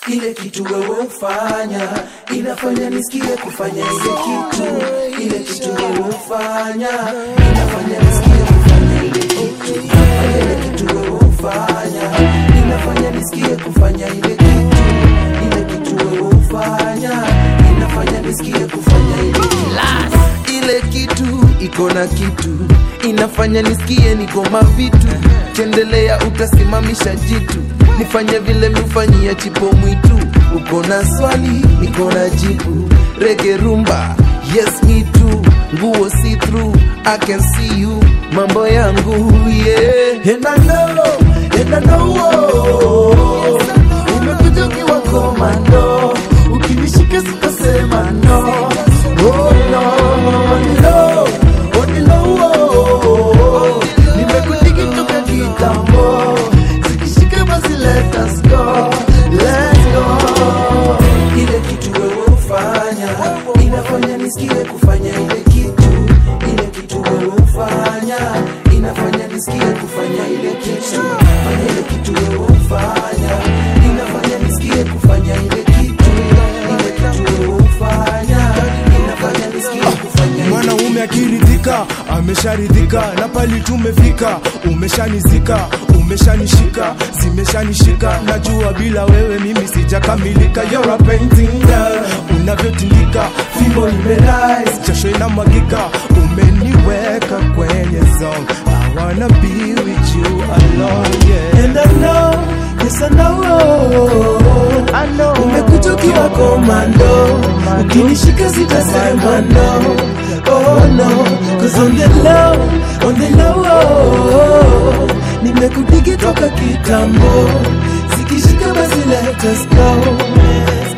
Ile kitu wewe ufanya inafanya nisikie kufanya ile kitu. Ile kitu wewe ufanya inafanya nisikie kufanya ile kitu. Ile kitu wewe ufanya inafanya nisikie kufanya ile kitu. Ile kitu wewe ufanya inafanya nisikie kufanya ile kitu. Ile kitu iko na kitu inafanya nisikie niko mavitu. Chendelea utasimamisha jitu. Nifanye vile mfanyia chipo mwitu. Uko na swali, niko na jibu. Reggae rumba, yes me too. Nguo see through, I can see you. Mambo yangu, yeah. And I know, oh. Umekuja ukiwa komando. Ukinishika sitasema no. Oh no, oh no, oh. Nimekutiki toka kitambo. Let us go, let's go. Ile kitu wewe ufanya inafanya nisikie kufanya ile kitu. Ile kitu wewe ufanya inafanya nisikie kufanya ile kitu. Fanya ile kitu wewe ufanya inafanya nisikie kufanya ile kitu. Ile kitu wewe ufanya inafanya nisikie kufanya ile kitu. Mwanaume akiridhika amesharidhika, na pali tumefika umeshanizika, umeshanishika, zimeshanishika. Najua bila wewe mimi sijakamilika. You're a painting girl, unavyotindika, fimbo imerise, jasho inamwagika, umeniweka kwenye zone. I wanna be with you alone, yeah. And I know, yes I know, umekuja ukiwa komando. Ukinishika sitasema no, oh no. Cause on the low, nimekudigi toka kitambo. Zikishika basi let us go.